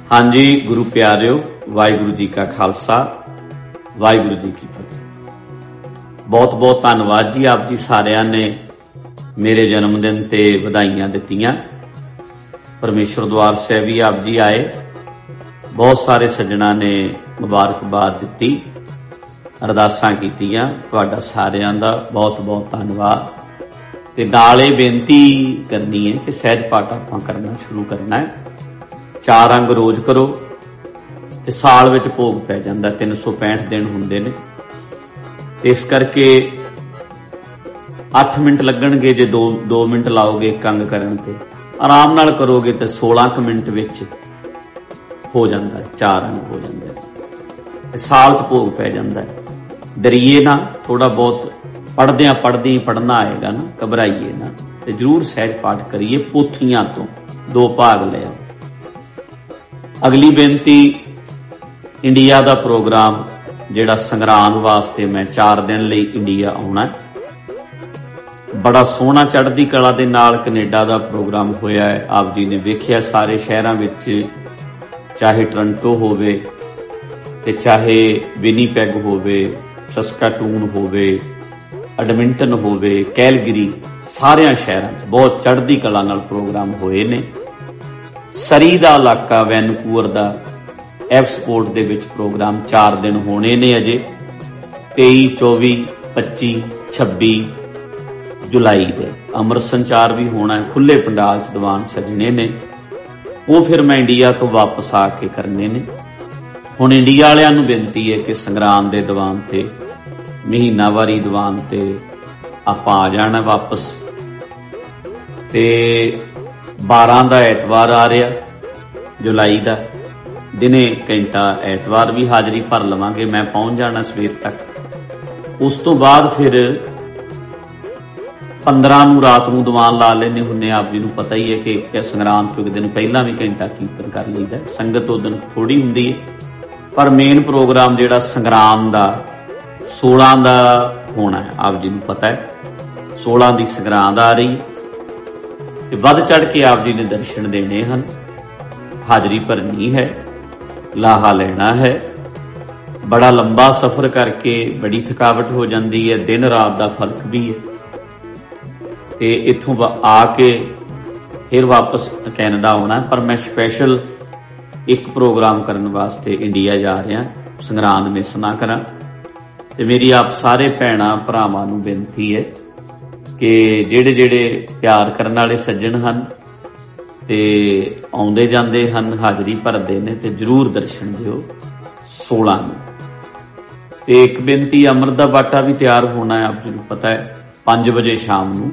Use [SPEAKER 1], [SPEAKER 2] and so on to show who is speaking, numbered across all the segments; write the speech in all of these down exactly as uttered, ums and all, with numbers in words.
[SPEAKER 1] हाँ जी गुरु प्यारिओ, वाहिगुरु जी का खालसा, वाहिगुरु जी की फतेह। बहुत बहुत धन्नवाद जी आप जी सारिਆਂ ने मेरे जन्मदिन ते ਵਧਾਈਆਂ ਦਿੱਤੀਆਂ। परमेश्वर द्वार से भी आप जी आए, बहुत सारे सज्जणा ने मुबारकबाद दी, अरदासां कीतियां। तुहाडा सारिਆਂ ਦਾ बहुत बहुत धन्नवाद। ते नाल इह बेनती करनी है कि सहज पाठ आपां करना शुरू करना है। चार अंग रोज करो ते साल विच भोग पै जांदा, तीन सौ पैंठ दिन हुंदे ने। इस करके अठ मिनट लगणगे जे दो दो मिनट लाओगे एक अंग करन ते, आराम नाल करोगे तो सोलह क मिनट विच हो जांदा है, चार अंग हो जांदे ने। साल च भोग पै जांदा है। डरिए ना, थोड़ा बहुत पढ़दियां पढ़दी पढ़ना आएगा ना, घबराइए ना, ते जरूर सहज पाठ करिए। पोथियां तो दो भाग ले आओ। अगली बेनती, इंडिया दा प्रोग्राम जिहड़ा संगरांद वास्ते मैं चार दिन लई इंडिया आउणा, बड़ा सोहना चढ़दी कला दे नाल कनेडा दा प्रोग्राम होया है। आप जी ने वेखिया सारे शहरां विच, चाहे टोरंटो होवे ते चाहे विनीपैग होवे, सस्काटून होवे, एडमिंटन होवे, कैलगरी, सारियां शहरां च बहुत चढ़दी कला नाल प्रोग्राम होए ने। सरी दा इलाका वैनकूवर दा एफस्पोर्ट दे विच प्रोग्राम चार दिन होने ने अजे, तेई चौबी पच्ची छब्बी जुलाई दे। अमर संचार भी होना है, खुले पंडाल च दीवान सजने ने। वो फिर मैं इंडिया तो वापस आके करने ने। हुण इंडिया वालियां नूं बेनती है कि संगरांद दे दीवान ते, महीनावारी दीवान ते आपां आ जाना वापस। ते बारह का एतवार आ रहा जुलाई का, दिने घंटा एतवार भी हाजरी भर लवांगे, मैं पहुंच जाना सवेर तक। उस तो बाद फिर पंद्रह नूं रात नूं दीवान ला लेने हुन्ने। आप जी नूं पता ही है कि संगरांद तो एक दिन पहला भी घंटा कीर्तन कर लीदा। संगत उस दिन थोड़ी हुंदी है, पर मेन प्रोग्राम जिहड़ा संगरांद दा सोलह का होना है। आप जी नूं पता है सोलह की संगरांद आ रही है। वध चढ़ के आप जी ने दर्शन देने हैं, हाजरी भरनी है, लाहा लेना है। बड़ा लंबा सफर करके बड़ी थकावट हो जाती है, दिन रात का फर्क भी है। ते इत्थों आके फिर वापस कैनेडा आना, पर मैं स्पैशल एक प्रोग्राम करने वास्ते इंडिया जा रहा, संगरांद मिस ना करा। ते मेरी आप सारे भैणां भरावां नूं बेनती है कि जेड़े जेड़े प्यार करने वाले सज्जन हैं ते आउंदे जांदे हन, हाजरी भरदे ने, ते जरूर दर्शन दिओ सोलह नूं। ते एक बेनती, अमृत दा बाटा भी तैयार होना है। आप जी नूं पता है पांच बजे शाम नूं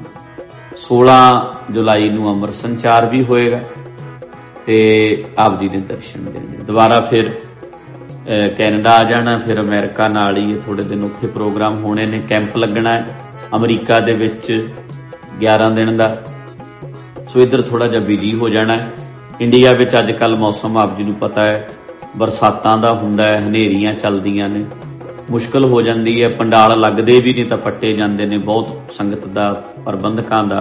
[SPEAKER 1] सोलह जुलाई नूं अमर संचार भी होएगा ते आप जी ने दर्शन देने। दोबारा फिर कैनेडा आ जाना, फिर अमेरिका नाल ही थोड़े दिन उत्थे प्रोग्राम होने ने। कैंप लगना है अमरीका दे विच ग्यारह दिन का, सो इधर थोड़ा जा बिजी हो जाना है। इंडिया विच अजकल मौसम आप जी नूं पता है बरसातां दा हुंदा है, हनेरियां चलदियां ने, मुश्किल हो जाती है। पंडाल लगदे भी नहीं तां पट्टे जांदे ने। बहुत संगत दा, प्रबंधकां दा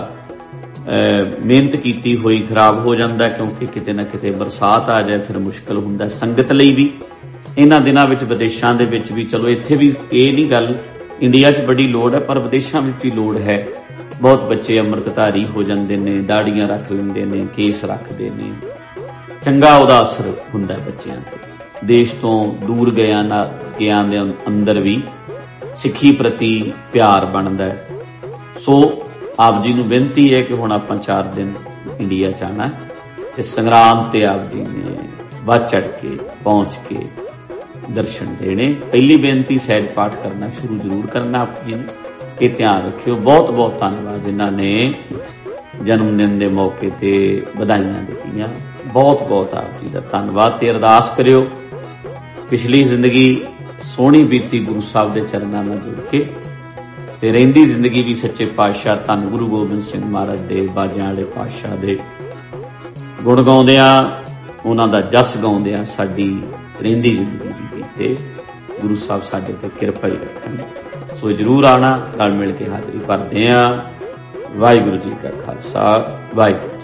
[SPEAKER 1] मेहनत कीती हुई खराब हो जाता है, क्योंकि किते ना किते बरसात आ जाए फिर मुश्किल हुंदा है संगत लई भी। इन्हां दिनां विच विदेशां दे विच भी, चलो इत्थे भी ये नहीं गल, इंडिया च बड़ी लोड़ है, पर विदेशों में भी लोड़ है। बहुत बच्चे अमृतधारी हो जाते हैं, दाड़ियां रख लेंदे ने, केस रखते ने, चंगा उहदा असर हुंदा है बच्चों ते। देश तो दूर गया ना गया दे अंदर भी सिक्खी प्रति प्यार बनता है। सो आप जी नूं बेनती है कि हुण आपां चार दिन इंडिया च आना ते संगरांद ते आप जी ने वध चढ़ के पहुंच के दर्शन देने। पहली बेनती, सहज पाठ करना शुरू जरूर करना। आप जी ने ये ध्यान रखियो। बहुत बहुत धन्यवाद जिन्हां ने जन्मदिन के मौके ते बधाइयां दित्तियां। बहुत बहुत आप जी का धन्यवाद। ते अरदास करियो पिछली जिंदगी सोहनी बीती गुरु साहब के चरणों में जुड़ के, ते रहिंदी जिंदगी भी सच्चे पातशाह धन गुरु गोबिंद सिंह महाराज दे बाजां वाले पातशाह दे गुण गाउंदियां, उन्हां दा जस गाउंदियां साडी रहिंदी जिंदगी भी बीते। गुरु साहब साडे ते किरपा ही रखण। सो जरूर आना, रल मिल के हाजरी भरदे आ। वाहिगुरू जी का खालसा, वाहिगुरू।